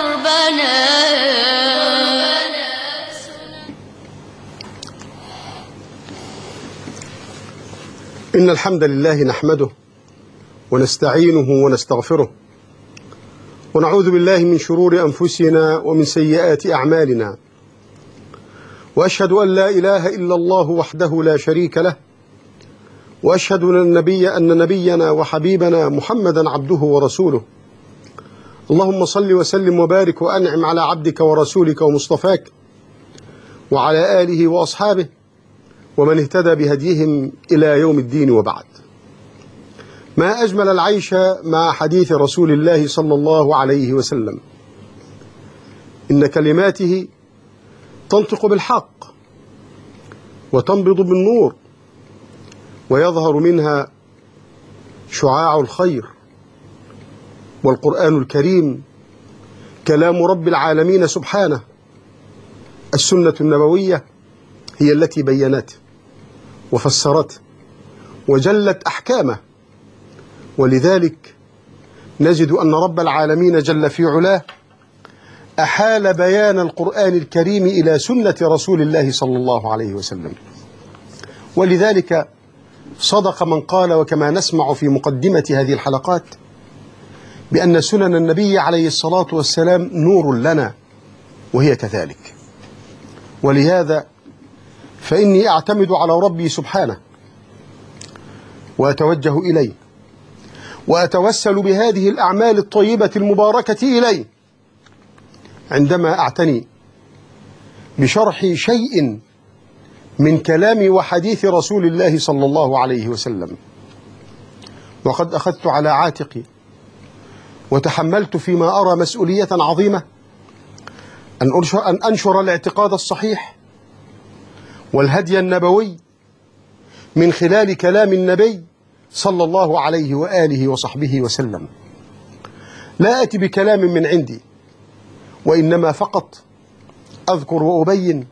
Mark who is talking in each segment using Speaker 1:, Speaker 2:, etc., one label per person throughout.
Speaker 1: دربنا.
Speaker 2: إن الحمد لله نحمده ونستعينه ونستغفره ونعوذ بالله من شرور أنفسنا ومن سيئات أعمالنا، وأشهد أن لا إله إلا الله وحده لا شريك له، وأشهد أن نبينا وحبيبنا محمدا عبده ورسوله. اللهم صل وسلم وبارك وأنعم على عبدك ورسولك ومصطفاك وعلى آله وأصحابه ومن اهتدى بهديهم إلى يوم الدين، وبعد. ما أجمل العيش مع حديث رسول الله صلى الله عليه وسلم. إن كلماته تنطق بالحق وتنبض بالنور، ويظهر منها شعاع الخير. والقرآن الكريم كلام رب العالمين سبحانه. السنة النبوية هي التي بينته وفسرته وجلت أحكامه، ولذلك نجد أن رب العالمين جل في علاه أحال بيان القرآن الكريم إلى سنة رسول الله صلى الله عليه وسلم. ولذلك صدق من قال، وكما نسمع في مقدمة هذه الحلقات، بأن سنن النبي عليه الصلاة والسلام نور لنا، وهي كذلك. ولهذا فإني أعتمد على ربي سبحانه وأتوجه إليه وأتوسل بهذه الأعمال الطيبة المباركة إليه عندما أعتني بشرح شيء من كلام وحديث رسول الله صلى الله عليه وسلم. وقد أخذت على عاتقي وتحملت فيما أرى مسؤولية عظيمة أن أنشر الاعتقاد الصحيح والهدي النبوي من خلال كلام النبي صلى الله عليه وآله وصحبه وسلم. لا أتي بكلام من عندي، وإنما فقط أذكر وأبين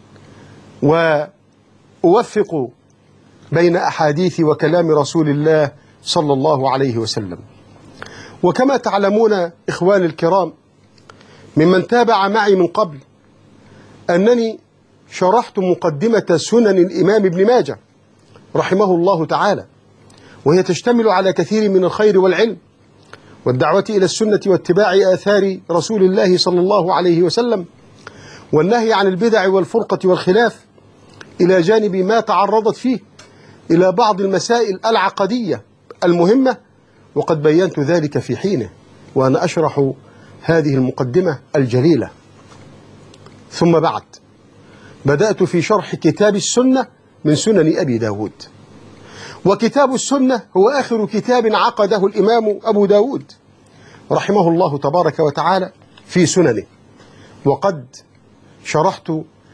Speaker 2: وأوفق بين أحاديث وكلام رسول الله صلى الله عليه وسلم. وكما تعلمون إخواني الكرام ممن تابع معي من قبل، أنني شرحت مقدمة سنن الإمام ابن ماجه رحمه الله تعالى، وهي تشتمل على كثير من الخير والعلم والدعوة إلى السنة واتباع آثار رسول الله صلى الله عليه وسلم، والنهي عن البدع والفرقة والخلاف، إلى جانب ما تعرضت فيه إلى بعض المسائل العقدية المهمة، وقد بينت ذلك في حينه وأنا أشرح هذه المقدمة الجليلة. ثم بعد بدأت في شرح كتاب السنة من سنن أبي داود. وكتاب السنة هو آخر كتاب عقده الإمام أبو داود رحمه الله تبارك وتعالى في سننه، وقد شرحت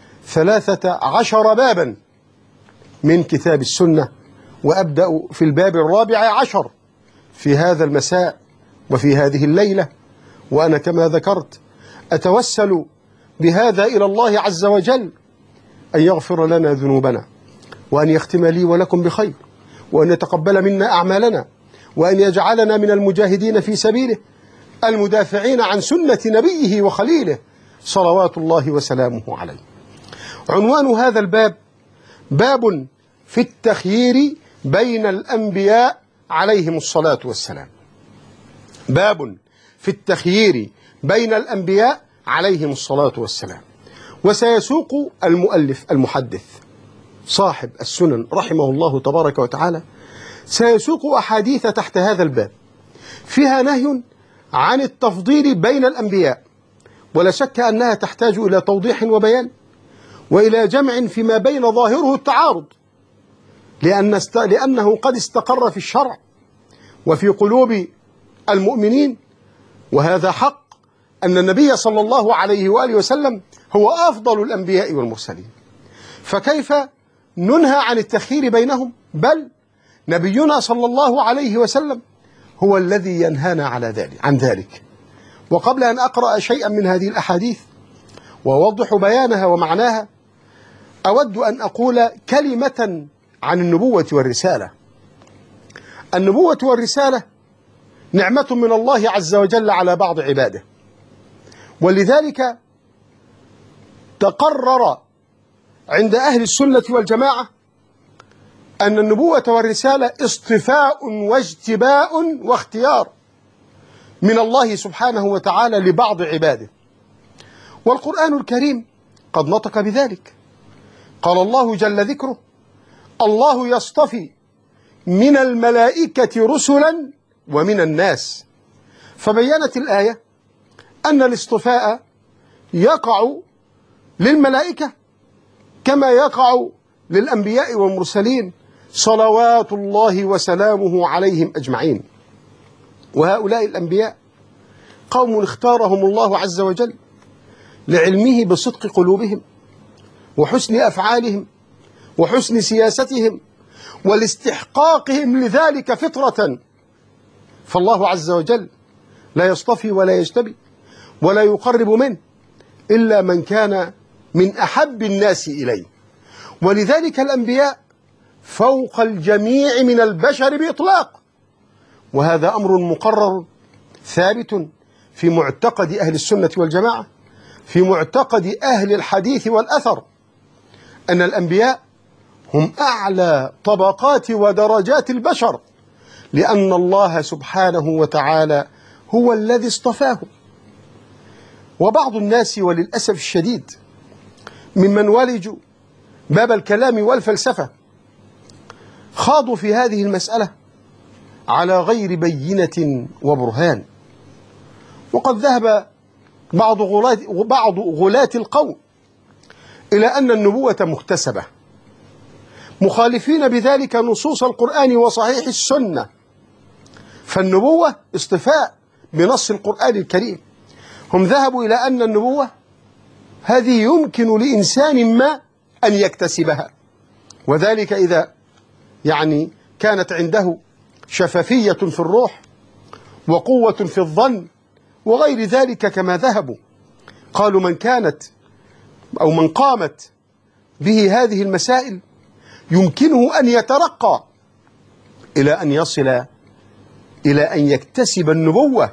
Speaker 2: 13 بابا من كتاب السنة، وأبدأ في الباب 14 في هذا المساء وفي هذه الليلة. وأنا كما ذكرت أتوسل بهذا إلى الله عز وجل أن يغفر لنا ذنوبنا، وأن يختم لي ولكم بخير، وأن يتقبل منا أعمالنا، وأن يجعلنا من المجاهدين في سبيله المدافعين عن سنة نبيه وخليله صلوات الله وسلامه عليه. عنوان هذا الباب باب في التخيير بين الأنبياء عليهم الصلاة والسلام. باب في التخيير بين الأنبياء عليهم الصلاة والسلام. وسيسوق المؤلف المحدث صاحب السنن رحمه الله تبارك وتعالى سيسوق أحاديث تحت هذا الباب فيها نهي عن التفضيل بين الأنبياء، ولا شك أنها تحتاج إلى توضيح وبيان وإلى جمع فيما بين ظاهره التعارض، لأنه قد استقر في الشرع وفي قلوب المؤمنين، وهذا حق، أن النبي صلى الله عليه وآله وسلم هو أفضل الأنبياء والمرسلين. فكيف ننهى عن التخيير بينهم؟ بل نبينا صلى الله عليه وسلم هو الذي ينهانا عن ذلك. وقبل أن أقرأ شيئا من هذه الأحاديث وأوضح بيانها ومعناها، أود أن أقول كلمة عن النبوة والرسالة. النبوة والرسالة نعمة من الله عز وجل على بعض عباده، ولذلك تقرر عند أهل السنة والجماعة أن النبوة والرسالة اصطفاء واجتباء واختيار من الله سبحانه وتعالى لبعض عباده، والقرآن الكريم قد نطق بذلك. قال الله جل ذكره: الله يصطفي من الملائكة رسلا ومن الناس. فبينت الآية أن الاصطفاء يقع للملائكة كما يقع للأنبياء والمرسلين صلوات الله وسلامه عليهم أجمعين. وهؤلاء الأنبياء قوم اختارهم الله عز وجل لعلمه بصدق قلوبهم وحسن أفعالهم وحسن سياستهم ولاستحقاقهم لذلك فطرة. فالله عز وجل لا يصطفي ولا يجتبي ولا يقرب منه إلا من كان من أحب الناس إليه، ولذلك الأنبياء فوق الجميع من البشر بإطلاق، وهذا أمر مقرر ثابت في معتقد أهل السنة والجماعة، في معتقد أهل الحديث والأثر، أن الأنبياء هم أعلى طبقات ودرجات البشر، لأن الله سبحانه وتعالى هو الذي اصطفاهم. وبعض الناس وللأسف الشديد ممن ولجوا باب الكلام والفلسفة خاضوا في هذه المسألة على غير بينة وبرهان، وقد ذهب بعض غلاة القوم إلى أن النبوة مكتسبة، مخالفين بذلك نصوص القرآن وصحيح السنة، فالنبوة اصطفاء بنص القرآن الكريم. هم ذهبوا إلى أن النبوة هذه يمكن لإنسان ما أن يكتسبها، وذلك إذا كانت عنده شفافية في الروح وقوة في الظن وغير ذلك، كما ذهبوا قالوا من كانت أو من قامت به هذه المسائل يمكنه أن يترقى إلى أن يصل إلى أن يكتسب النبوة.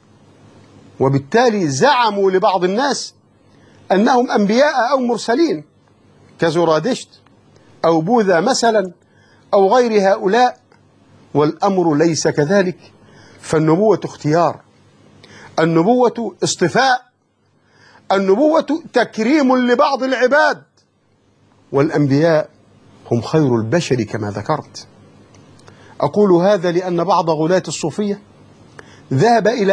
Speaker 2: وبالتالي زعموا لبعض الناس أنهم أنبياء أو مرسلين كزرادشت أو بوذا مثلا أو غير هؤلاء، والأمر ليس كذلك. فالنبوة اختيار، النبوة اصطفاء، النبوة تكريم لبعض العباد، والأنبياء هم خير البشر كما ذكرت. أقول هذا لأن بعض غلاة الصوفية ذهب إلى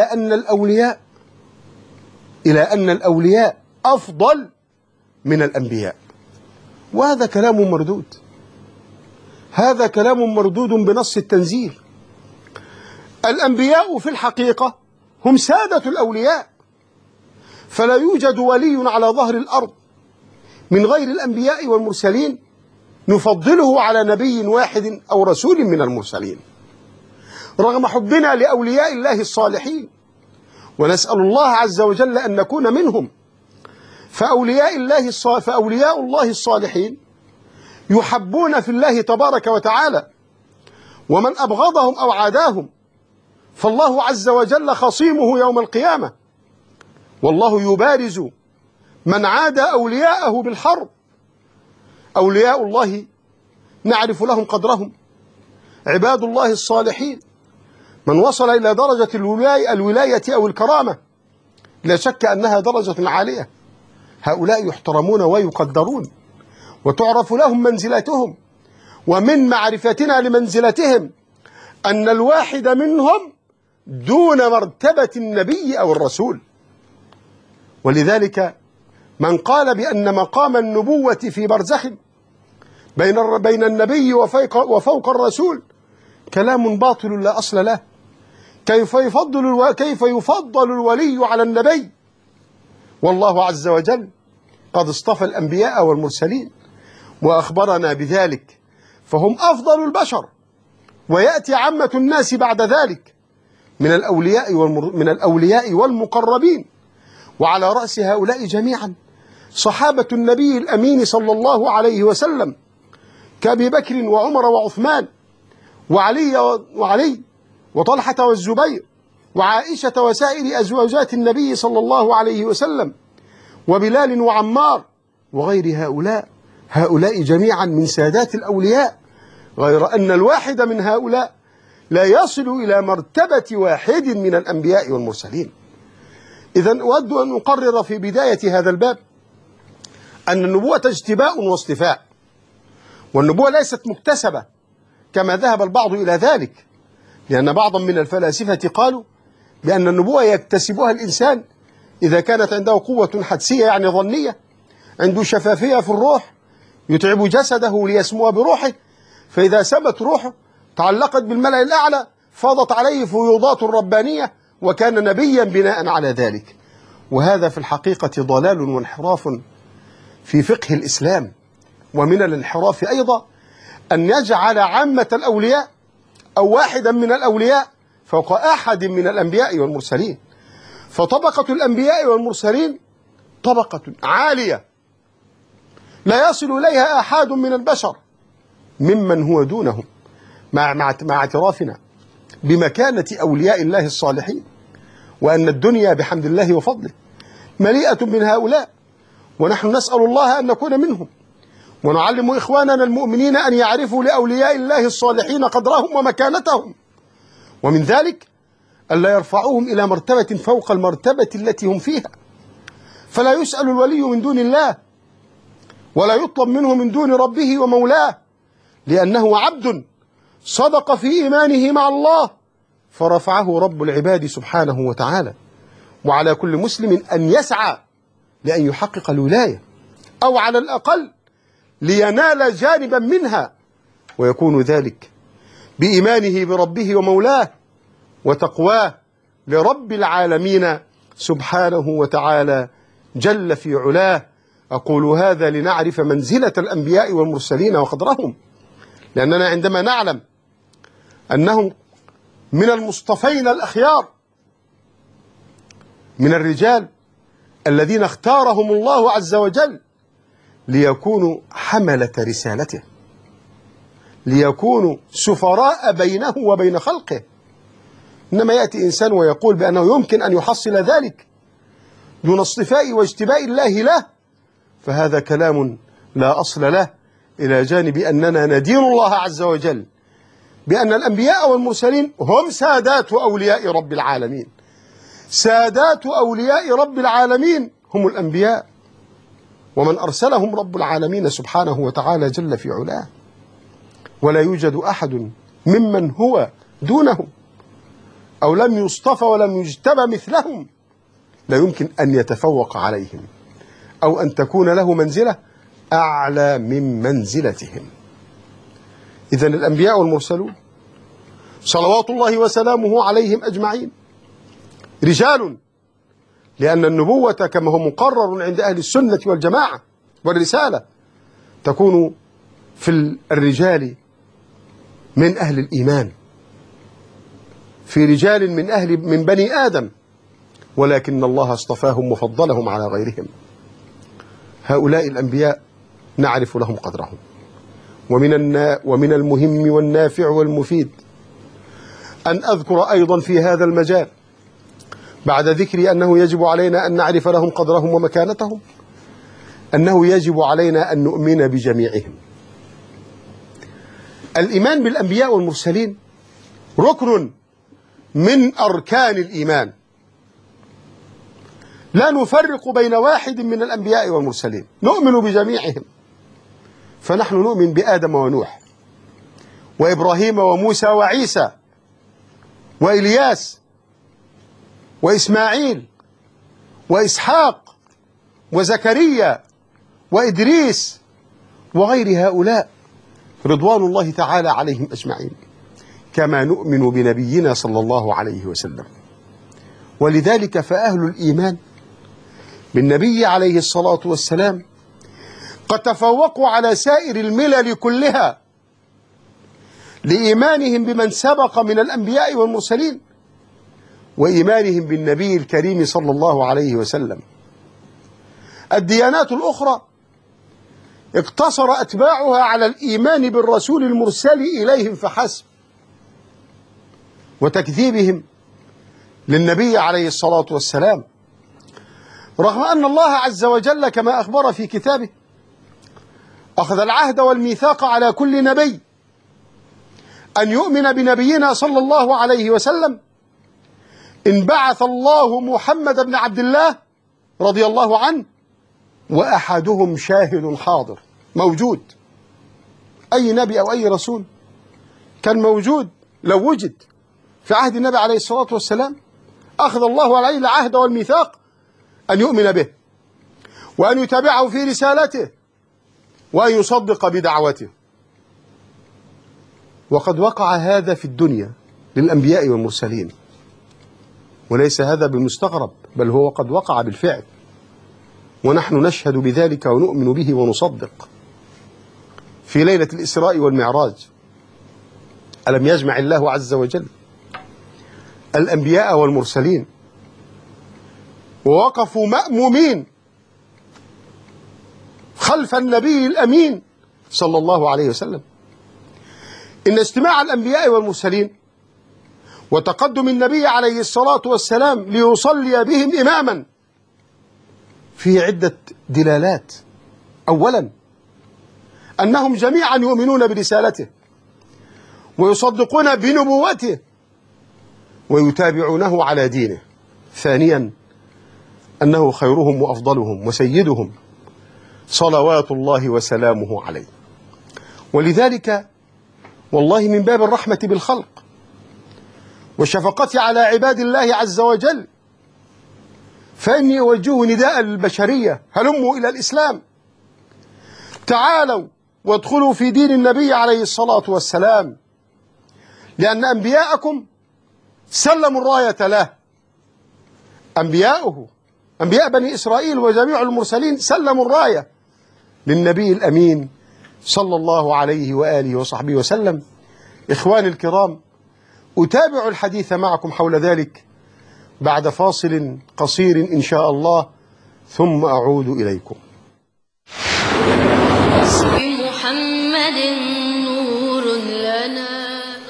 Speaker 2: أن الأولياء أفضل من الأنبياء، وهذا كلام مردود، هذا كلام مردود بنص التنزيل. الأنبياء في الحقيقة هم سادة الأولياء، فلا يوجد ولي على ظهر الأرض من غير الأنبياء والمرسلين نفضله على نبي واحد أو رسول من المرسلين، رغم حبنا لأولياء الله الصالحين، ونسأل الله عز وجل أن نكون منهم. فأولياء الله الصالحين يحبون في الله تبارك وتعالى، ومن أبغضهم أو عاداهم فالله عز وجل خصيمه يوم القيامة، والله يبارز من عاد أولياءه بالحرب. أولياء الله نعرف لهم قدرهم، عباد الله الصالحين من وصل إلى درجة الولاية أو الكرامة لا شك أنها درجة عالية، هؤلاء يحترمون ويقدرون وتعرف لهم منزلتهم، ومن معرفتنا لمنزلتهم أن الواحد منهم دون مرتبة النبي أو الرسول. ولذلك من قال بأن مقام النبوة في برزخ بين النبي وفوق الرسول كلام باطل لا أصل له. كيف يفضل الولي على النبي؟ والله عز وجل قد اصطفى الأنبياء والمرسلين وأخبرنا بذلك، فهم أفضل البشر، ويأتي عامة الناس بعد ذلك من الأولياء والمقربين، وعلى رأس هؤلاء جميعا صحابة النبي الأمين صلى الله عليه وسلم كأبي بكر وعمر وعثمان وعلي وطلحة والزبير وعائشة وسائر أزواجات النبي صلى الله عليه وسلم وبلال وعمار وغير هؤلاء جميعا من سادات الأولياء، غير أن الواحد من هؤلاء لا يصل إلى مرتبة واحد من الأنبياء والمرسلين. إذن أود أن أقرر في بداية هذا الباب أن النبوة اجتباء واصطفاء، والنبوة ليست مكتسبة كما ذهب البعض إلى ذلك، لأن بعضا من الفلاسفة قالوا بأن النبوة يكتسبها الإنسان إذا كانت عنده قوة حدسية، يعني ظنية، عنده شفافية في الروح يتعب جسده ليسمو بروحه، فإذا سمت روحه تعلقت بالملأ الأعلى فاضت عليه فيوضات ربانية وكان نبيا بناء على ذلك. وهذا في الحقيقة ضلال وانحراف في فقه الإسلام. ومن الانحراف أيضا أن يجعل عامة الأولياء أو واحدا من الأولياء فوق أحد من الأنبياء والمرسلين، فطبقة الأنبياء والمرسلين طبقة عالية لا يصل إليها أحد من البشر ممن هو دونهم، مع اعترافنا بمكانة أولياء الله الصالحين، وأن الدنيا بحمد الله وفضله مليئة من هؤلاء، ونحن نسأل الله أن نكون منهم، ونعلم إخواننا المؤمنين أن يعرفوا لأولياء الله الصالحين قدرهم ومكانتهم، ومن ذلك ألا يرفعوهم إلى مرتبة فوق المرتبة التي هم فيها، فلا يسأل الولي من دون الله ولا يطلب منه من دون ربه ومولاه، لأنه عبد صدق في إيمانه مع الله فرفعه رب العباد سبحانه وتعالى. وعلى كل مسلم أن يسعى لأن يحقق الولاية، أو على الأقل لينال جانبا منها، ويكون ذلك بإيمانه بربه ومولاه وتقواه لرب العالمين سبحانه وتعالى جل في علاه. أقول هذا لنعرف منزلة الأنبياء والمرسلين وقدرهم، لأننا عندما نعلم أنهم من المصطفين الأخيار، من الرجال الذين اختارهم الله عز وجل ليكونوا حملة رسالته، ليكونوا سفراء بينه وبين خلقه. إنما يأتي إنسان ويقول بأنه يمكن أن يحصل ذلك دون اصطفاء واجتباء الله له، فهذا كلام لا أصل له، إلى جانب أننا ندين الله عز وجل بأن الأنبياء والمرسلين هم سادات أولياء رب العالمين. سادات أولياء رب العالمين هم الأنبياء، ومن أرسلهم رب العالمين سبحانه وتعالى جل في علاه، ولا يوجد أحد ممن هو دونهم أو لم يصطفى ولم يجتبى مثلهم لا يمكن أن يتفوق عليهم أو أن تكون له منزلة أعلى من منزلتهم. إذن الأنبياء والمرسلون صلوات الله وسلامه عليهم أجمعين رجال، لأن النبوة كما هو مقرر عند أهل السنة والجماعة والرسالة تكون في الرجال من أهل الإيمان، في رجال من بني آدم، ولكن الله اصطفاهم وفضلهم على غيرهم. هؤلاء الأنبياء نعرف لهم قدرهم، ومن المهم والنافع والمفيد أن أذكر أيضا في هذا المجال بعد ذكر أنه يجب علينا أن نعرف لهم قدرهم ومكانتهم، أنه يجب علينا أن نؤمن بجميعهم. الإيمان بالأنبياء والمرسلين ركن من أركان الإيمان، لا نفرق بين واحد من الأنبياء والمرسلين، نؤمن بجميعهم. فنحن نؤمن بآدم ونوح وإبراهيم وموسى وعيسى وإلياس وإسماعيل وإسحاق وزكريا وإدريس وغير هؤلاء رضوان الله تعالى عليهم أجمعين، كما نؤمن بنبينا صلى الله عليه وسلم. ولذلك فأهل الإيمان بالنبي عليه الصلاة والسلام قد تفوقوا على سائر الملل كلها لإيمانهم بمن سبق من الأنبياء والمرسلين وإيمانهم بالنبي الكريم صلى الله عليه وسلم. الديانات الأخرى اقتصر أتباعها على الإيمان بالرسول المرسل إليهم فحسب، وتكذيبهم للنبي عليه الصلاة والسلام، رغم أن الله عز وجل كما أخبر في كتابه أخذ العهد والميثاق على كل نبي أن يؤمن بنبينا صلى الله عليه وسلم إن بعث الله محمد بن عبد الله رضي الله عنه وأحدهم شاهد حاضر موجود. أي نبي أو أي رسول كان موجود لو وجد في عهد النبي عليه الصلاة والسلام أخذ الله عليه العهد والميثاق أن يؤمن به وأن يتابعه في رسالته وأن يصدق بدعوته. وقد وقع هذا في الدنيا للأنبياء والمرسلين، وليس هذا بالمستغرب، بل هو قد وقع بالفعل، ونحن نشهد بذلك ونؤمن به ونصدق. في ليلة الإسراء والمعراج ألم يجمع الله عز وجل الأنبياء والمرسلين ووقفوا مأمومين خلف النبي الأمين صلى الله عليه وسلم؟ إن اجتماع الأنبياء والمرسلين وتقدم النبي عليه الصلاة والسلام ليصلي بهم إماما فيه عدة دلالات. أولا أنهم جميعا يؤمنون برسالته ويصدقون بنبوته ويتابعونه على دينه. ثانيا أنه خيرهم وأفضلهم وسيدهم صلوات الله وسلامه عليه. ولذلك والله من باب الرحمة بالخلق والشفقة على عباد الله عز وجل فإني أوجه نداء للبشرية: هلموا إلى الإسلام، تعالوا وادخلوا في دين النبي عليه الصلاة والسلام، لأن أنبياءكم سلموا الراية له. أنبياء بني إسرائيل وجميع المرسلين سلموا الراية للنبي الأمين صلى الله عليه وآله وصحبه وسلم. إخواني الكرام، أتابع الحديث معكم حول ذلك بعد فاصل قصير إن شاء الله، ثم أعود إليكم.
Speaker 1: محمد نور لنا.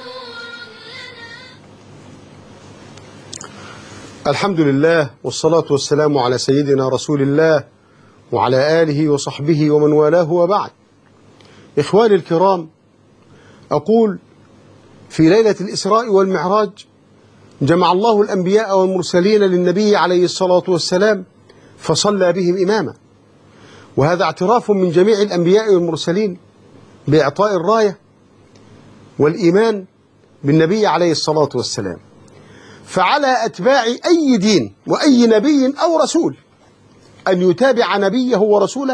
Speaker 2: الحمد لله والصلاة والسلام على سيدنا رسول الله وعلى آله وصحبه ومن والاه، وبعد. إخواني الكرام، أقول في ليلة الإسراء والمعراج جمع الله الأنبياء والمرسلين للنبي عليه الصلاة والسلام فصلى بهم إماما، وهذا اعتراف من جميع الأنبياء والمرسلين بإعطاء الراية والإيمان بالنبي عليه الصلاة والسلام. فعلى أتباع أي دين وأي نبي أو رسول أن يتابع نبيه ورسوله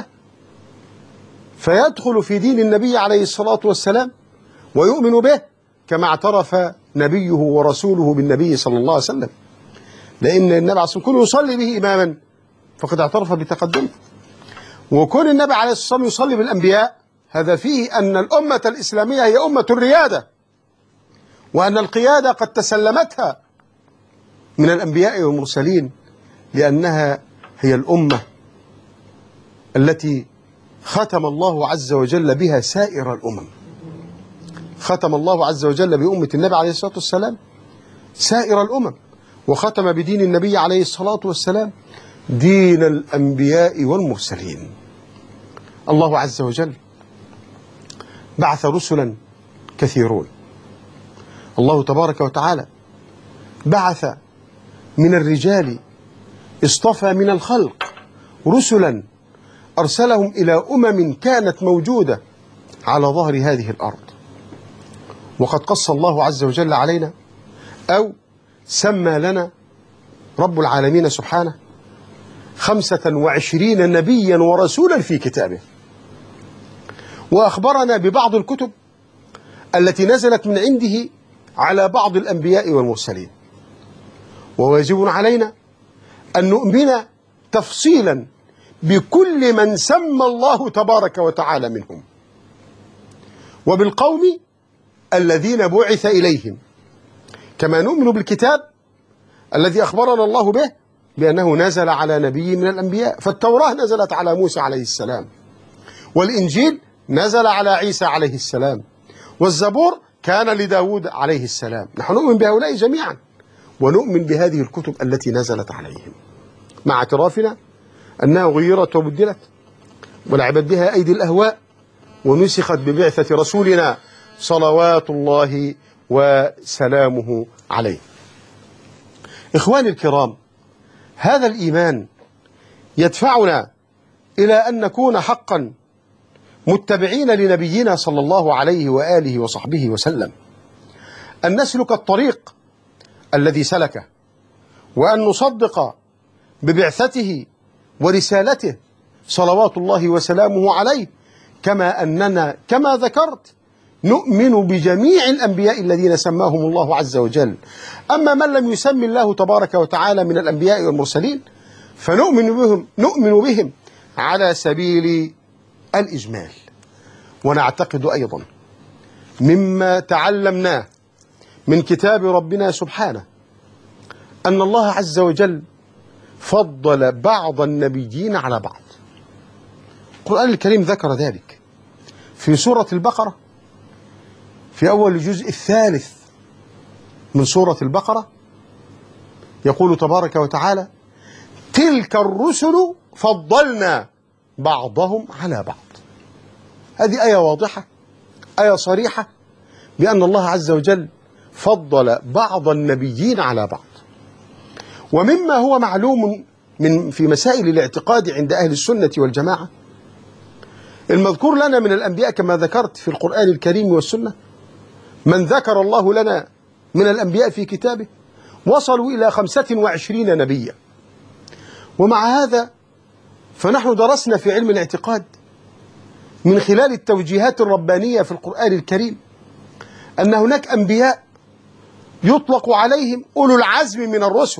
Speaker 2: فيدخل في دين النبي عليه الصلاة والسلام ويؤمن به كما اعترف نبيه ورسوله بالنبي صلى الله عليه وسلم، لأن النبي عليه الصلاة والسلام يصلي به إماما فقد اعترف بتقدمه. وكون النبي عليه الصلاة والسلام يصلي بالأنبياء هذا فيه أن الأمة الإسلامية هي أمة الريادة، وأن القيادة قد تسلمتها من الأنبياء والمرسلين، لأنها هي الأمة التي ختم الله عز وجل بها سائر الأمم. ختم الله عز وجل بأمة النبي عليه الصلاة والسلام سائر الأمم، وختم بدين النبي عليه الصلاة والسلام دين الأنبياء والمرسلين. الله عز وجل بعث رسلا كثيرون. الله تبارك وتعالى بعث من الرجال، اصطفى من الخلق رسلا أرسلهم إلى أمم كانت موجودة على ظهر هذه الأرض. وقد قص الله عز وجل علينا أو سمى لنا رب العالمين سبحانه 25 نبيا ورسولا في كتابه، وأخبرنا ببعض الكتب التي نزلت من عنده على بعض الأنبياء والمرسلين. وواجب علينا أن نؤمن تفصيلا بكل من سمى الله تبارك وتعالى منهم، وبالقوم الذين بعث إليهم، كما نؤمن بالكتاب الذي أخبرنا الله به بأنه نزل على نبي من الأنبياء. فالتوراة نزلت على موسى عليه السلام، والإنجيل نزل على عيسى عليه السلام، والزبور كان لداود عليه السلام. نحن نؤمن بهؤلاء جميعا ونؤمن بهذه الكتب التي نزلت عليهم، مع اعترافنا أنها غيرت وبدلت ولعبت بها أيدي الأهواء ونسخت ببعثة رسولنا صلوات الله وسلامه عليه. إخواني الكرام، هذا الإيمان يدفعنا إلى أن نكون حقا متبعين لنبينا صلى الله عليه وآله وصحبه وسلم، أن نسلك الطريق الذي سلكه، وأن نصدق ببعثته ورسالته صلوات الله وسلامه عليه، كما أننا كما ذكرت نؤمن بجميع الأنبياء الذين سماهم الله عز وجل. أما من لم يسمي الله تبارك وتعالى من الأنبياء والمرسلين فنؤمن بهم على سبيل الإجمال. ونعتقد أيضا مما تعلمناه من كتاب ربنا سبحانه أن الله عز وجل فضل بعض النبيين على بعض. القرآن الكريم ذكر ذلك في سورة البقرة، في أول الجزء الثالث من سورة البقرة، يقول تبارك وتعالى: تلك الرسل فضلنا بعضهم على بعض. هذه آية واضحة، آية صريحة بأن الله عز وجل فضل بعض النبيين على بعض. ومما هو معلوم في مسائل الاعتقاد عند أهل السنة والجماعة، المذكور لنا من الأنبياء كما ذكرت في القرآن الكريم والسنة، من ذكر الله لنا من الأنبياء في كتابه وصلوا إلى 25 نبيا. ومع هذا فنحن درسنا في علم الاعتقاد من خلال التوجيهات الربانية في القرآن الكريم أن هناك أنبياء يطلق عليهم أولو العزم من الرسل،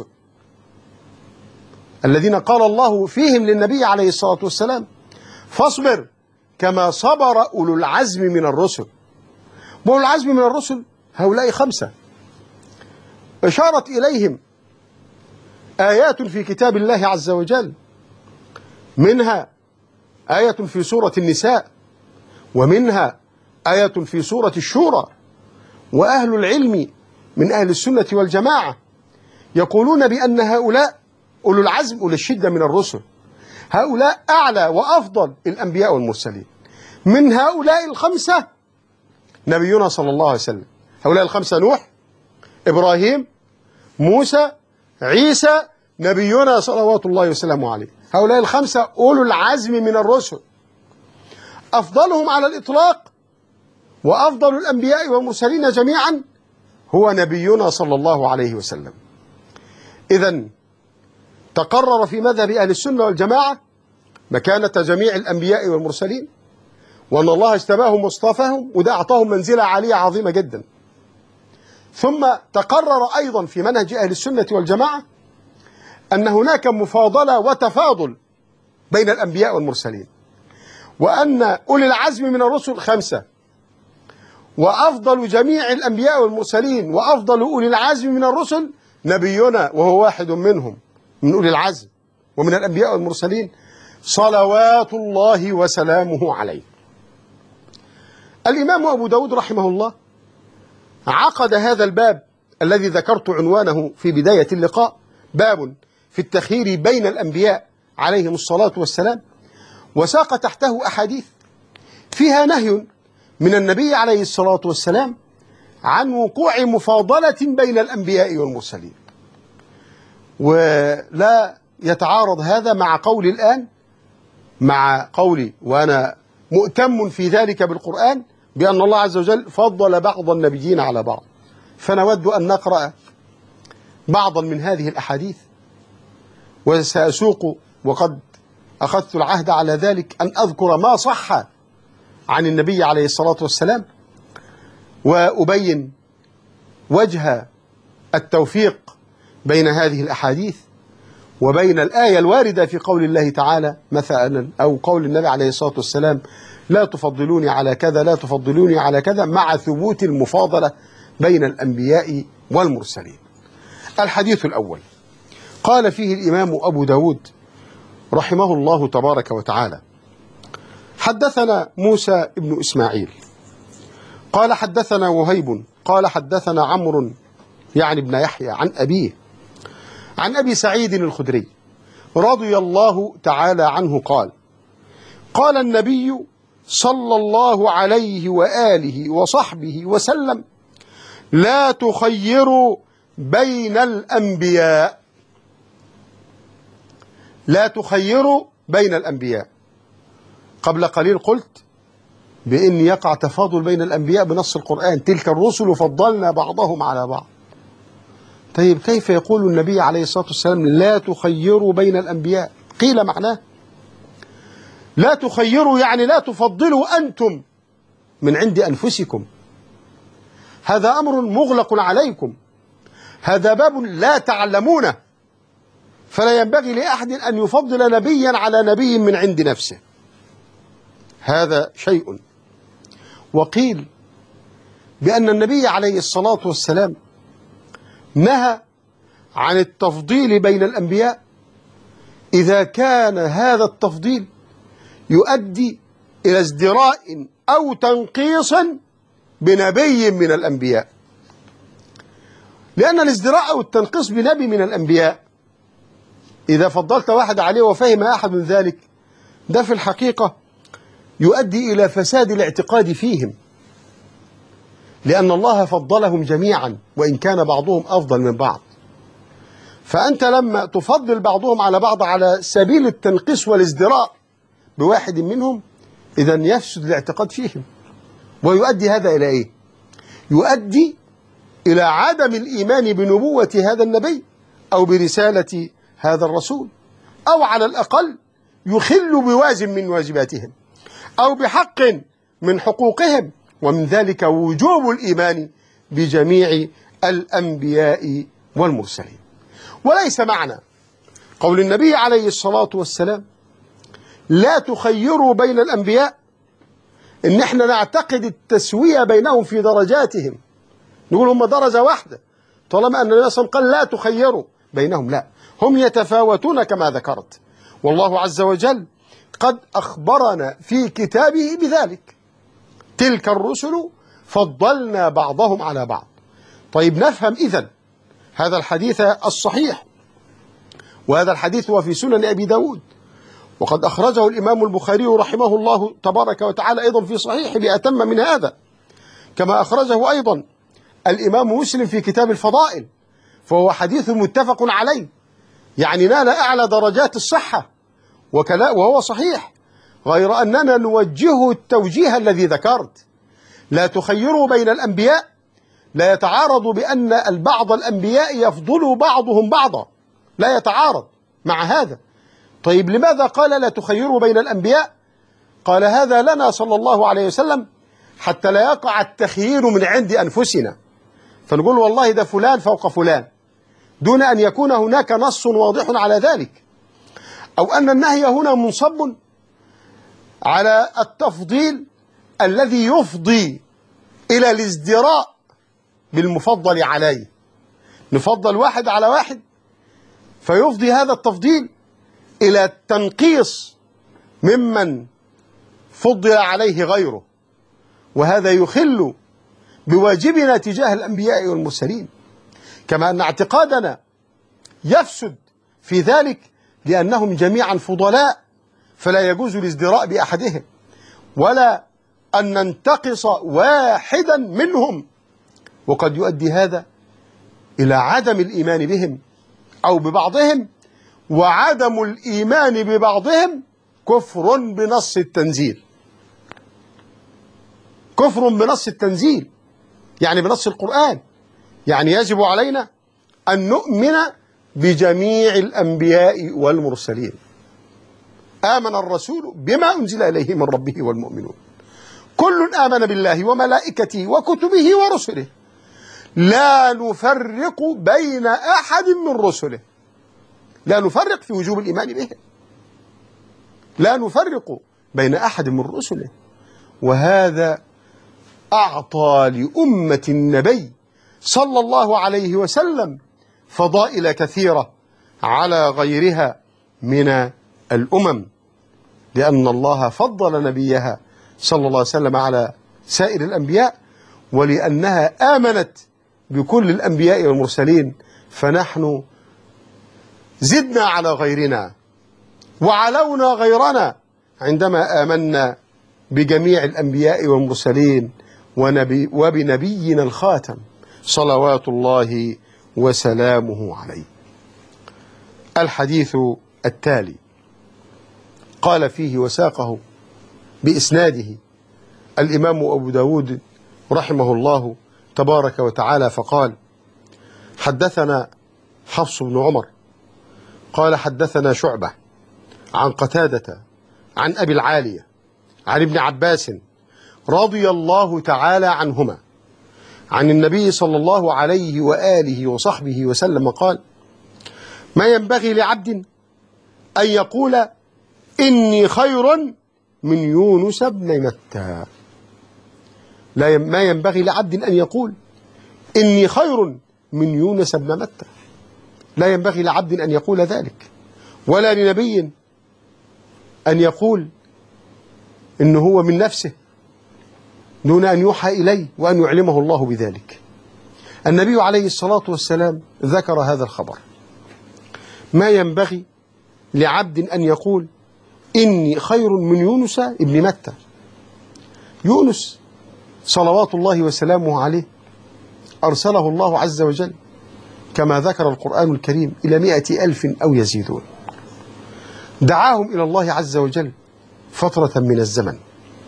Speaker 2: الذين قال الله فيهم للنبي عليه الصلاة والسلام: فاصبر كما صبر أولو العزم من الرسل. وأولو العزم من الرسل هؤلاء 5 أشارت إليهم آيات في كتاب الله عز وجل، منها آية في سورة النساء، ومنها آية في سورة الشورى. وأهل العلم من أهل السنة والجماعة يقولون بأن هؤلاء أولو العزم، أولو الشدة من الرسل، هؤلاء أعلى وأفضل الأنبياء والمرسلين. من هؤلاء ال5 نبينا صلى الله عليه وسلم. هؤلاء ال5: نوح، إبراهيم، موسى، عيسى، نبينا صلوات الله وسلامه عليه. هؤلاء ال5 أولو العزم من الرسل، أفضلهم على الإطلاق وأفضل الأنبياء والمرسلين جميعا هو نبينا صلى الله عليه وسلم. إذن تقرر في مذهب أهل السنة والجماعة مكانة جميع الأنبياء والمرسلين، وأن الله اجتباهم واصطفاهم، وده أعطاهم منزلة عالية عظيمة جدا. ثم تقرر أيضا في منهج أهل السنة والجماعة أن هناك مفاضلة وتفاضل بين الأنبياء والمرسلين، وأن أولي العزم من الرسل 5، وأفضل جميع الأنبياء والمرسلين وأفضل أولي العزم من الرسل نبينا، وهو واحد منهم من أولي العزم ومن الأنبياء والمرسلين صلوات الله وسلامه عليه. الإمام أبو داود رحمه الله عقد هذا الباب الذي ذكرت عنوانه في بداية اللقاء، باب في التخيير بين الأنبياء عليهم الصلاة والسلام، وساق تحته أحاديث فيها نهي من النبي عليه الصلاة والسلام عن وقوع مفاضلة بين الأنبياء والمرسلين. ولا يتعارض هذا مع قولي الآن، مع قولي وأنا مؤتم في ذلك بالقرآن بأن الله عز وجل فضل بعض النبيين على بعض. فنود أن نقرأ بعضا من هذه الأحاديث، وسأسوق وقد أخذت العهد على ذلك أن أذكر ما صح عن النبي عليه الصلاة والسلام، وأبين وجه التوفيق بين هذه الأحاديث وبين الآية الواردة في قول الله تعالى مثلا، أو قول النبي عليه الصلاة والسلام: لا تفضلوني على كذا، لا تفضلوني على كذا، مع ثبوت المفاضلة بين الأنبياء والمرسلين. الحديث الأول قال فيه الإمام أبو داود رحمه الله تبارك وتعالى: حدثنا موسى بن إسماعيل قال حدثنا وهيب قال حدثنا عمرو يعني ابن يحيى عن أبيه عن أبي سعيد الخدري رضي الله تعالى عنه قال: قال النبي صلى الله عليه وآله وصحبه وسلم: لا تخيروا بين الأنبياء. لا تخيروا بين الأنبياء. قبل قليل قلت بأن يقع تفاضل بين الأنبياء بنص القرآن: تلك الرسل فضلنا بعضهم على بعض. طيب كيف يقول النبي عليه الصلاة والسلام لا تخيروا بين الأنبياء؟ قيل معناه لا تخيروا يعني لا تفضلوا أنتم من عند أنفسكم، هذا أمر مغلق عليكم، هذا باب لا تعلمونه، فلا ينبغي لأحد أن يفضل نبيا على نبي من عند نفسه، هذا شيء. وقيل بأن النبي عليه الصلاة والسلام نهى عن التفضيل بين الأنبياء إذا كان هذا التفضيل يؤدي إلى ازدراء أو تنقيص بنبي من الأنبياء، لأن الازدراء أو التنقيص بنبي من الأنبياء إذا فضلت واحد عليه وفهم أحد من ذلك، ده في الحقيقة يؤدي إلى فساد الاعتقاد فيهم، لأن الله فضلهم جميعا وإن كان بعضهم أفضل من بعض. فأنت لما تفضل بعضهم على بعض على سبيل التنقيص والازدراء بواحد منهم، إذن يفسد الاعتقاد فيهم. ويؤدي هذا إلى إيه؟ يؤدي إلى عدم الإيمان بنبوة هذا النبي أو برسالة هذا الرسول، أو على الأقل يخل بواجب من واجباتهم أو بحق من حقوقهم، ومن ذلك وجوب الإيمان بجميع الأنبياء والمرسلين. وليس معنى قول النبي عليه الصلاة والسلام لا تخيروا بين الأنبياء إن احنا نعتقد التسوية بينهم في درجاتهم، نقول هم درجة واحدة طالما أن النبي صلى الله عليه وسلم قال لا تخيروا بينهم، لا، هم يتفاوتون كما ذكرت، والله عز وجل قد أخبرنا في كتابه بذلك: تلك الرسل فضلنا بعضهم على بعض. طيب نفهم إذن هذا الحديث الصحيح، وهذا الحديث هو في سنن أبي داود، وقد أخرجه الإمام البخاري رحمه الله تبارك وتعالى أيضا في صحيح بأتم من هذا، كما أخرجه أيضا الإمام مسلم في كتاب الفضائل، فهو حديث متفق عليه، يعني نال أعلى درجات الصحة وهو صحيح، غير أننا نوجهه التوجيه الذي ذكرت: لا تخيروا بين الأنبياء لا يتعارض بأن البعض الأنبياء يفضل بعضهم بعضا، لا يتعارض مع هذا. طيب لماذا قال لا تخيروا بين الأنبياء؟ قال هذا لنا صلى الله عليه وسلم حتى لا يقع التخيير من عند أنفسنا، فنقول والله ده فلان فوق فلان دون أن يكون هناك نص واضح على ذلك، أو أن النهي هنا منصب على التفضيل الذي يفضي إلى الازدراء بالمفضل عليه، نفضل واحد على واحد فيفضي هذا التفضيل إلى التنقيص ممن فضل عليه غيره، وهذا يخل بواجبنا تجاه الأنبياء والمرسلين، كما أن اعتقادنا يفسد في ذلك لأنهم جميعا فضلاء، فلا يجوز الازدراء بأحدهم ولا أن ننتقص واحدا منهم، وقد يؤدي هذا إلى عدم الإيمان بهم أو ببعضهم، وعدم الإيمان ببعضهم كفر بنص التنزيل، كفر بنص التنزيل يعني بنص القرآن، يعني يجب علينا أن نؤمن بجميع الأنبياء والمرسلين. آمن الرسول بما أنزل إليه من ربه والمؤمنون كل آمن بالله وملائكته وكتبه ورسله لا نفرق بين أحد من رسله، لا نفرق في وجوب الإيمان به، لا نفرق بين أحد من رسله. وهذا أعطى لأمة النبي صلى الله عليه وسلم فضائل كثيرة على غيرها من الأمم، لأن الله فضل نبيها صلى الله عليه وسلم على سائر الأنبياء، ولأنها آمنت بكل الأنبياء والمرسلين، فنحن زدنا على غيرنا وعلونا غيرنا عندما آمنا بجميع الأنبياء والمرسلين وبنبينا الخاتم صلوات الله وسلامه عليه. الحديث التالي قال فيه وساقه بإسناده الإمام أبو داود رحمه الله تبارك وتعالى، فقال: حدثنا حفص بن عمر قال حدثنا شعبة عن قتادة عن أبي العالية عن ابن عباس رضي الله تعالى عنهما عن النبي صلى الله عليه وآله وصحبه وسلم قال: ما ينبغي لعبد أن يقول إني خير من يونس بن متى. ما ينبغي لعبد أن يقول إني خير من يونس بن متى. لا ينبغي لعبد أن يقول ذلك، ولا لنبي أن يقول إنه هو من نفسه دون أن يوحى إليه وأن يعلمه الله بذلك. النبي عليه الصلاة والسلام ذكر هذا الخبر: ما ينبغي لعبد أن يقول إني خير من يونس ابن متى. يونس صلوات الله وسلامه عليه أرسله الله عز وجل كما ذكر القرآن الكريم إلى 100,000 أو يزيدون. دعاهم إلى الله عز وجل فترة من الزمن،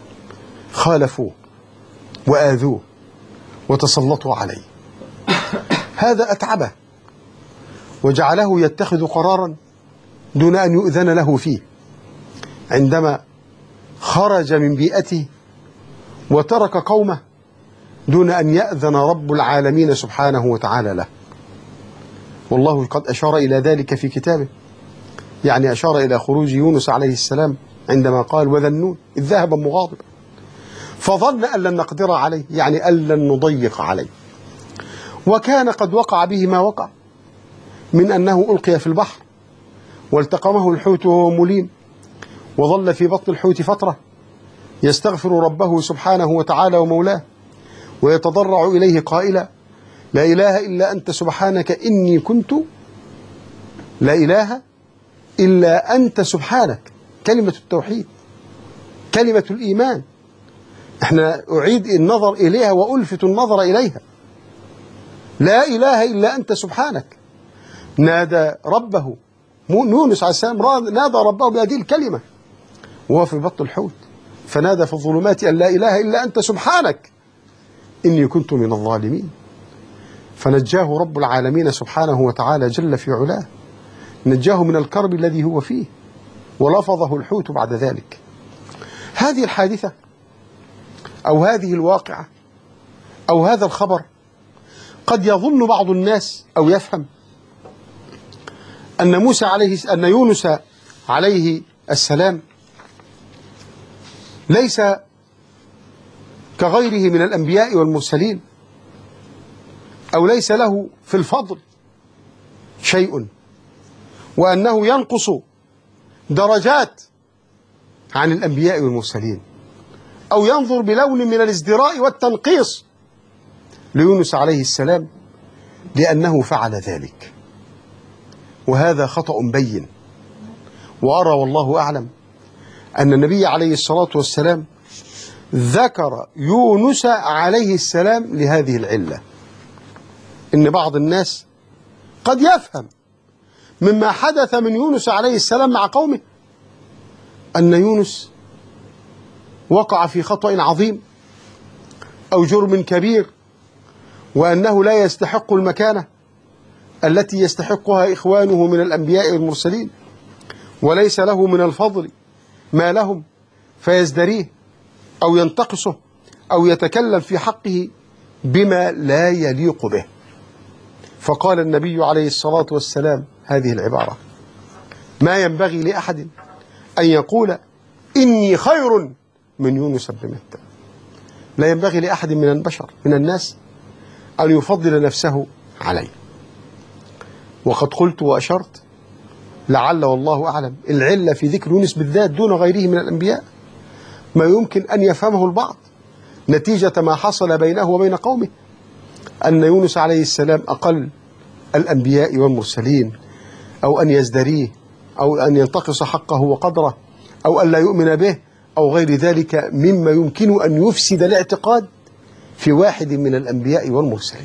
Speaker 2: خالفوه وآذوه وتسلطوا عليه. هذا أتعبه وجعله يتخذ قرارا دون أن يؤذن له فيه. عندما خرج من بيئته وترك قومه دون أن يأذن رب العالمين سبحانه وتعالى له. والله قد أشار إلى ذلك في كتابه، يعني أشار إلى خروج يونس عليه السلام عندما قال: وذا النون إذ ذهب مغاضبا فظن أن لن نقدر عليه، يعني أن لن نضيق عليه. وكان قد وقع به ما وقع من أنه ألقي في البحر والتقمه الحوت وهو مليم، وظل في بطن الحوت فترة يستغفر ربه سبحانه وتعالى ومولاه ويتضرع إليه قائلا: لا إله إلا أنت سبحانك إني كنت، لا إله إلا أنت سبحانك، كلمة التوحيد، كلمة الإيمان. احنا أعيد النظر إليها وألفت النظر إليها. لا إله إلا أنت سبحانك. نادى ربه يونس عليه السلام، نادى ربه بهذه الكلمة وهو في بطن الحوت، فنادى في الظلمات أن لا إله إلا أنت سبحانك إني كنت من الظالمين. فنجاه رب العالمين سبحانه وتعالى جل في علاه، نجاه من الكرب الذي هو فيه ولفظه الحوت بعد ذلك. هذه الحادثة أو هذه الواقعة أو هذا الخبر قد يظن بعض الناس أو يفهم أن يونس عليه السلام ليس كغيره من الأنبياء والمرسلين، أو ليس له في الفضل شيء، وأنه ينقص درجات عن الأنبياء والمرسلين، أو ينظر بلون من الازدراء والتنقيص ليونس عليه السلام لأنه فعل ذلك. وهذا خطأ بين. وأرى والله أعلم أن النبي عليه الصلاة والسلام ذكر يونس عليه السلام لهذه العلة. إن بعض الناس قد يفهم مما حدث من يونس عليه السلام مع قومه أن يونس وقع في خطأ عظيم أو جرم كبير، وأنه لا يستحق المكانة التي يستحقها إخوانه من الأنبياء والمرسلين، وليس له من الفضل ما لهم، فيزدريه أو ينتقصه أو يتكلم في حقه بما لا يليق به. فقال النبي عليه الصلاة والسلام هذه العبارة: ما ينبغي لأحد أن يقول إني خير من يونس بن متى. لا ينبغي لأحد من البشر من الناس أن يفضل نفسه عليه. وقد قلت وأشرت لعل والله أعلم العلة في ذكر يونس بالذات دون غيره من الأنبياء ما يمكن أن يفهمه البعض نتيجة ما حصل بينه وبين قومه أن يونس عليه السلام أقل الأنبياء والمرسلين، أو أن يزدريه، أو أن ينتقص حقه وقدره، أو أن لا يؤمن به، أو غير ذلك مما يمكن أن يفسد الاعتقاد في واحد من الأنبياء والمرسلين.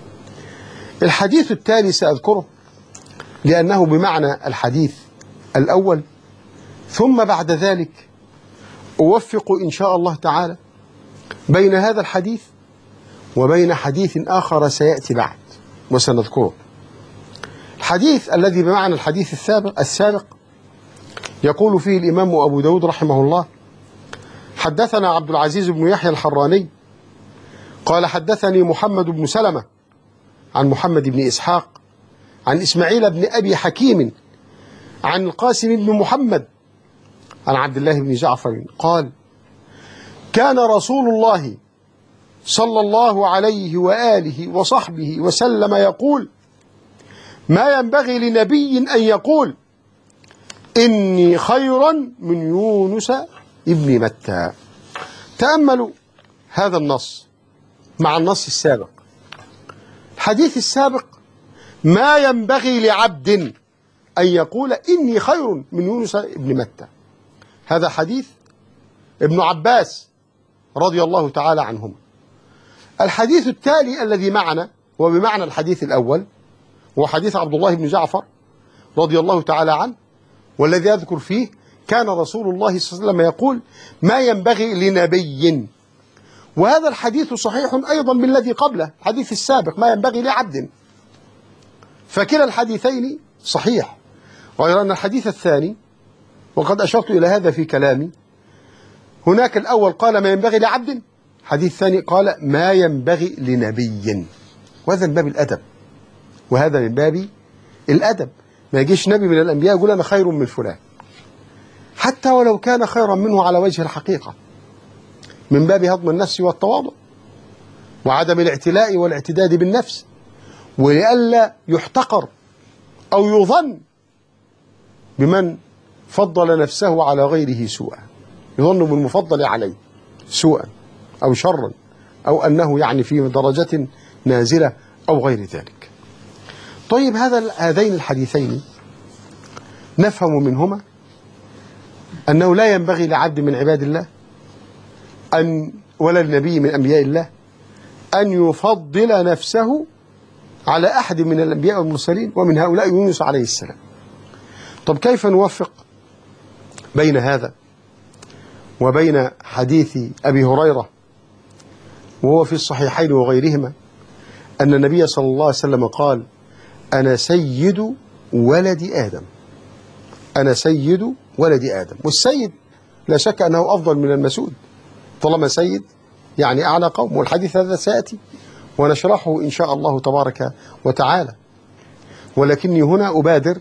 Speaker 2: الحديث التالي سأذكره لأنه بمعنى الحديث الأول، ثم بعد ذلك أوفق إن شاء الله تعالى بين هذا الحديث وبين حديث آخر سيأتي بعد وسنذكره. الحديث الذي بمعنى الحديث السابق يقول فيه الإمام أبو داود رحمه الله: حدثنا عبد العزيز بن يحيى الحراني قال حدثني محمد بن سلمة عن محمد بن إسحاق عن إسماعيل بن أبي حكيم عن القاسم بن محمد عن عبد الله بن جعفر قال: كان رسول الله صلى الله عليه وآله وصحبه وسلم يقول: ما ينبغي لنبي أن يقول إني خير من يونس ابن متى. تأملوا هذا النص مع النص السابق. الحديث السابق: ما ينبغي لعبد أن يقول إني خير من يونس ابن متى. هذا حديث ابن عباس رضي الله تعالى عنهما. الحديث التالي الذي معنا وبمعنى الحديث الأول هو حديث عبد الله بن جعفر رضي الله تعالى عنه، والذي يذكر فيه: كان رسول الله صلى الله عليه وسلم يقول: ما ينبغي لنبي. وهذا الحديث صحيح أيضا بالذي قبله، الحديث السابق: ما ينبغي لعبد. فكلا الحديثين صحيح، غير أن الحديث الثاني، وقد أشرت إلى هذا في كلامي، هناك الأول قال ما ينبغي لعبد، الحديث الثاني قال ما ينبغي لنبي. وهذا من باب الأدب، وهذا من باب الأدب. ما يجيش نبي من الأنبياء يقول أنا خير من فلان، حتى ولو كان خيرا منه على وجه الحقيقة، من باب هضم النفس والتواضع وعدم الاعتلاء والاعتداد بالنفس، ولئلا يحتقر أو يظن بمن فضل نفسه على غيره سوءا، يظن بالمفضل عليه سوءا أو شرا، أو أنه يعني في درجة نازلة أو غير ذلك. طيب، هذين الحديثين نفهم منهما أنه لا ينبغي لعبد من عباد الله ولا لنبي من أنبياء الله أن يفضل نفسه على أحد من الأنبياء والمرسلين، ومن هؤلاء يونس عليه السلام. طب كيف نوفق بين هذا وبين حديث أبي هريرة وهو في الصحيحين وغيرهما أن النبي صلى الله عليه وسلم قال: أنا سيد ولد آدم. أنا سيد ولد آدم. والسيد لا شك أنه أفضل من المسود، طالما سيد يعني أعلى قوم، والحديث هذا سيأتي ونشرحه إن شاء الله تبارك وتعالى. ولكني هنا أبادر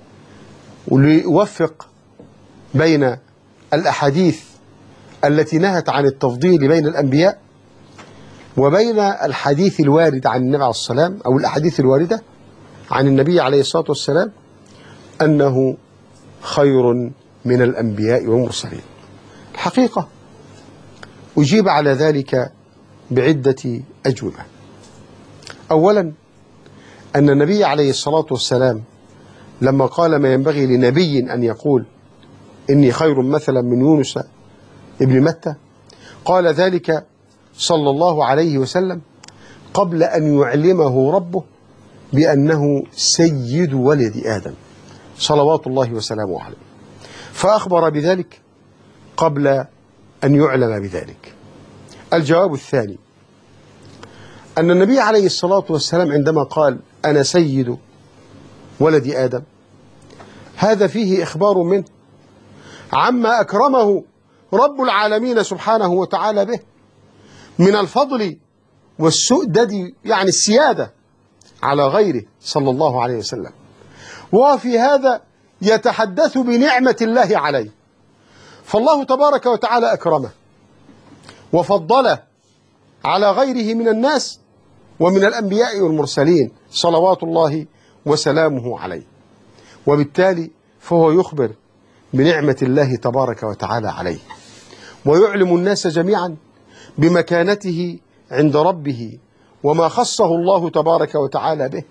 Speaker 2: لأوفق بين الأحاديث التي نهت عن التفضيل بين الأنبياء وبين الحديث الوارد عن النبي عليه الصلاة والسلام، أو الأحاديث الواردة عن النبي عليه الصلاة والسلام أنه خير من الأنبياء والمرسلين. الحقيقة أجيب على ذلك بعدة أجوبة. أولا، أن النبي عليه الصلاة والسلام لما قال ما ينبغي لنبي أن يقول إني خير مثلا من يونس ابن متى، قال ذلك صلى الله عليه وسلم قبل أن يعلمه ربه بأنه سيد ولد آدم صلوات الله وسلامه عليه، فأخبر بذلك قبل أن يعلم بذلك. الجواب الثاني: أن النبي عليه الصلاة والسلام عندما قال أنا سيد ولد آدم، هذا فيه إخبار منه عما أكرمه رب العالمين سبحانه وتعالى به من الفضل والسؤدد، يعني السيادة على غيره صلى الله عليه وسلم. وفي هذا يتحدث بنعمة الله عليه، فالله تبارك وتعالى أكرمه وفضله على غيره من الناس ومن الأنبياء والمرسلين صلوات الله وسلامه عليه، وبالتالي فهو يخبر بنعمة الله تبارك وتعالى عليه، ويعلم الناس جميعا بمكانته عند ربه وما خصه الله تبارك وتعالى به،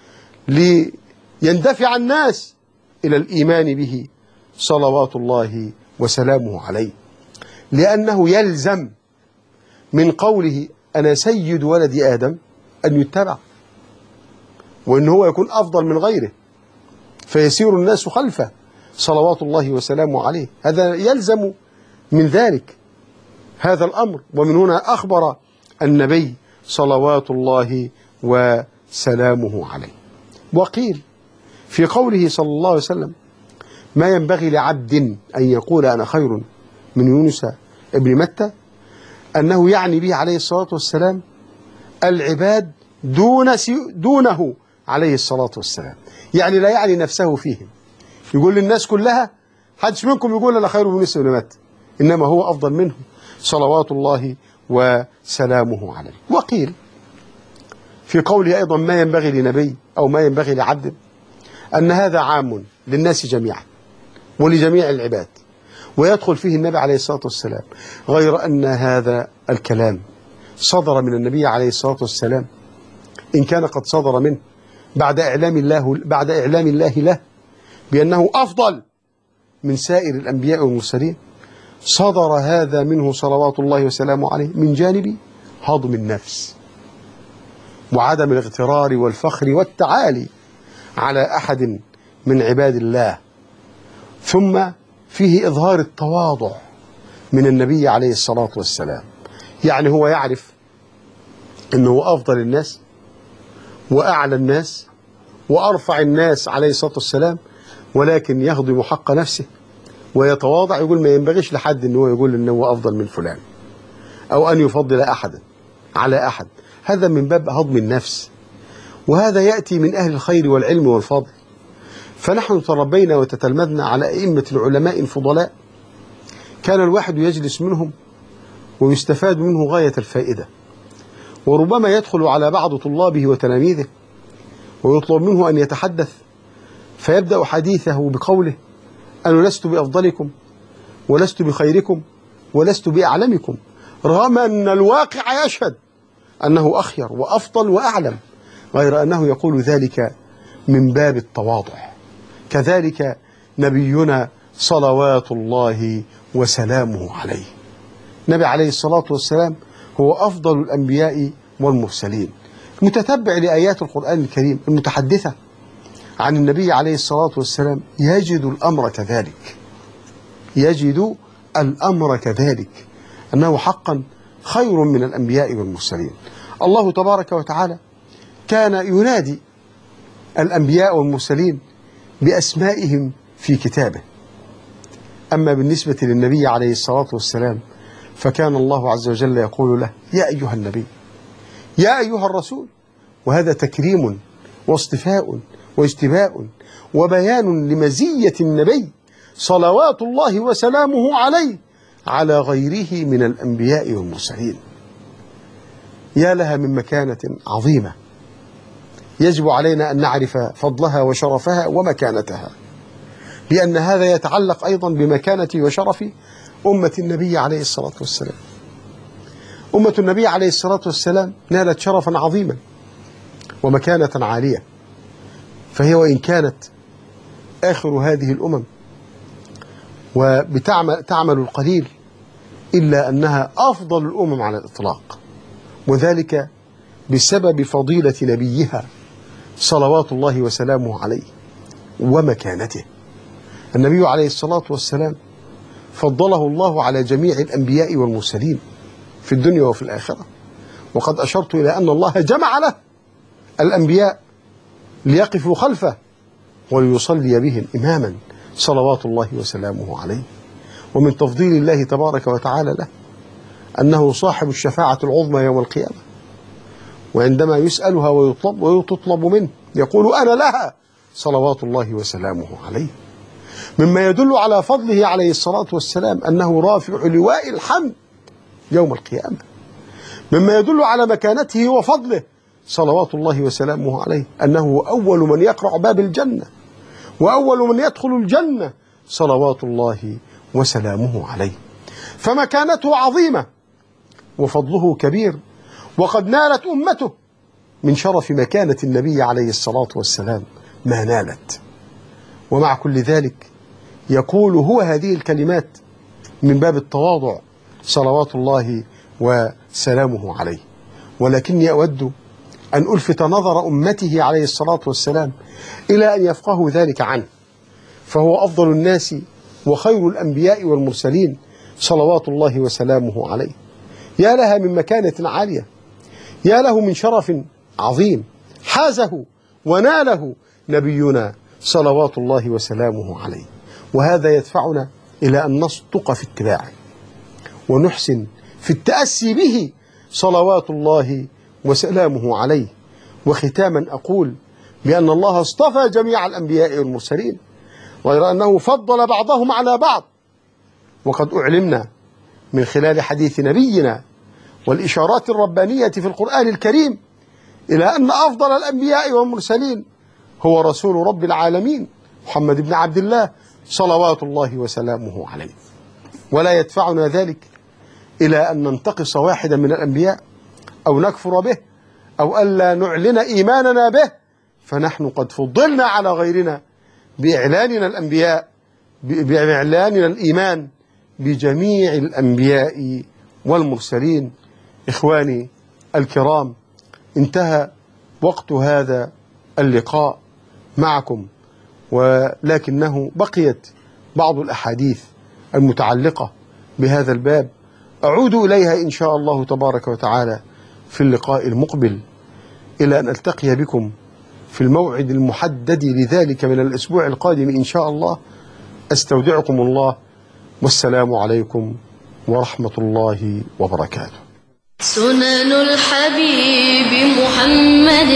Speaker 2: ليندفع الناس إلى الإيمان به صلوات الله وسلامه عليه، لأنه يلزم من قوله أنا سيد ولد آدم أن يتبع، وأن هو يكون أفضل من غيره فيسير الناس خلفه صلوات الله وسلامه عليه. هذا يلزم من ذلك هذا الأمر، ومن هنا أخبر النبي صلوات الله وسلامه عليه. وقيل في قوله صلى الله عليه وسلم ما ينبغي لعبد أن يقول أنا خير من يونس ابن متى، أنه يعني به عليه الصلاة والسلام العباد دونه عليه الصلاة والسلام، يعني لا يعني نفسه فيهم، يقول للناس كلها حدش منكم يقول أنا خير من يونس ابن متى، إنما هو أفضل منهم صلوات الله وسلامه عليه. وقيل في قوله أيضا ما ينبغي لنبي أو ما ينبغي لعبد أن هذا عام للناس جميعا ولجميع العباد، ويدخل فيه النبي عليه الصلاة والسلام، غير أن هذا الكلام صدر من النبي عليه الصلاة والسلام إن كان قد صدر منه بعد إعلام الله له بأنه أفضل من سائر الأنبياء والمرسلين، صدر هذا منه صلوات الله وسلامه عليه من جانب هضم النفس وعدم الاغترار والفخر والتعالي على أحد من عباد الله، ثم فيه إظهار التواضع من النبي عليه الصلاة والسلام، يعني هو يعرف أنه أفضل الناس وأعلى الناس وأرفع الناس عليه الصلاة والسلام، ولكن يهضم حق نفسه ويتواضع، يقول ما ينبغيش لحد أنه يقول أنه هو أفضل من فلان أو أن يفضل أحدا على أحد، هذا من باب هضم النفس، وهذا يأتي من أهل الخير والعلم والفضل. فنحن تربينا وتتلمذنا على أئمة العلماء الفضلاء، كان الواحد يجلس منهم ويستفاد منه غاية الفائدة، وربما يدخل على بعض طلابه وتلاميذه ويطلب منه أن يتحدث، فيبدأ حديثه بقوله أنا لست بأفضلكم ولست بخيركم ولست بأعلمكم، رغم أن الواقع يشهد أنه أخير وأفضل وأعلم، غير أنه يقول ذلك من باب التواضع. كذلك نبينا صلوات الله وسلامه عليه، النبي عليه الصلاة والسلام هو أفضل الأنبياء والمرسلين، متتبع لآيات القرآن الكريم المتحدثة عن النبي عليه الصلاة والسلام يجد الأمر كذلك أنه حقا خير من الأنبياء والمرسلين. الله تبارك وتعالى كان ينادي الأنبياء والمرسلين بأسمائهم في كتابه، أما بالنسبة للنبي عليه الصلاة والسلام فكان الله عز وجل يقول له يا أيها النبي يا أيها الرسول، وهذا تكريم واصطفاء واجتباء وبيان لمزية النبي صلوات الله وسلامه عليه على غيره من الأنبياء والمرسلين. يا لها من مكانة عظيمة، يجب علينا أن نعرف فضلها وشرفها ومكانتها، لأن هذا يتعلق أيضا بمكانة وشرف أمة النبي عليه الصلاة والسلام. أمة النبي عليه الصلاة والسلام نالت شرفا عظيما ومكانة عالية، فهي وإن كانت آخر هذه الأمم وتعمل القليل إلا أنها أفضل الأمم على الإطلاق، وذلك بسبب فضيلة نبيها صلوات الله وسلامه عليه ومكانته. النبي عليه الصلاة والسلام فضله الله على جميع الأنبياء والمرسلين في الدنيا وفي الآخرة، وقد أشرت إلى أن الله جمع له الأنبياء ليقفوا خلفه وليصلي بهم إماما صلوات الله وسلامه عليه. ومن تفضيل الله تبارك وتعالى له أنه صاحب الشفاعة العظمى يوم القيامة، وعندما يسألها وتطلب منه يقول أنا لها صلوات الله وسلامه عليه. مما يدل على فضله عليه الصلاة والسلام أنه رافع لواء الحمد يوم القيامة، مما يدل على مكانته وفضله صلوات الله وسلامه عليه أنه أول من يقرع باب الجنة وأول من يدخل الجنة صلوات الله وسلامه عليه. فمكانته عظيمة وفضله كبير، وقد نالت أمته من شرف مكانة النبي عليه الصلاة والسلام ما نالت. ومع كل ذلك يقول هو هذه الكلمات من باب التواضع صلوات الله وسلامه عليه. ولكني أود أن ألفت نظر أمته عليه الصلاة والسلام إلى أن يفقهوا ذلك عنه، فهو أفضل الناس وخير الأنبياء والمرسلين صلوات الله وسلامه عليه. يا لها من مكانة عالية، يا له من شرف عظيم حازه وناله نبينا صلوات الله وسلامه عليه. وهذا يدفعنا إلى أن نصدق في اتباعه ونحسن في التأسي به صلوات الله وسلامه عليه. وختاما أقول بأن الله اصطفى جميع الأنبياء والمرسلين، غير أنه فضل بعضهم على بعض. وقد أعلمنا من خلال حديث نبينا والإشارات الربانية في القرآن الكريم إلى أن أفضل الأنبياء والمرسلين هو رسول رب العالمين محمد بن عبد الله صلوات الله وسلامه عليه. ولا يدفعنا ذلك إلى أن ننتقص واحدا من الأنبياء أو نكفر به أو ألا نعلن إيماننا به، فنحن قد فضلنا على غيرنا بإعلاننا الإيمان بجميع الأنبياء والمرسلين. إخواني الكرام، انتهى وقت هذا اللقاء معكم، ولكنه بقيت بعض الأحاديث المتعلقة بهذا الباب أعود إليها إن شاء الله تبارك وتعالى في اللقاء المقبل، إلى أن ألتقي بكم في الموعد المحدد لذلك من الأسبوع القادم إن شاء الله. أستودعكم الله، والسلام عليكم ورحمة الله وبركاته.
Speaker 1: سنن الحبيب محمد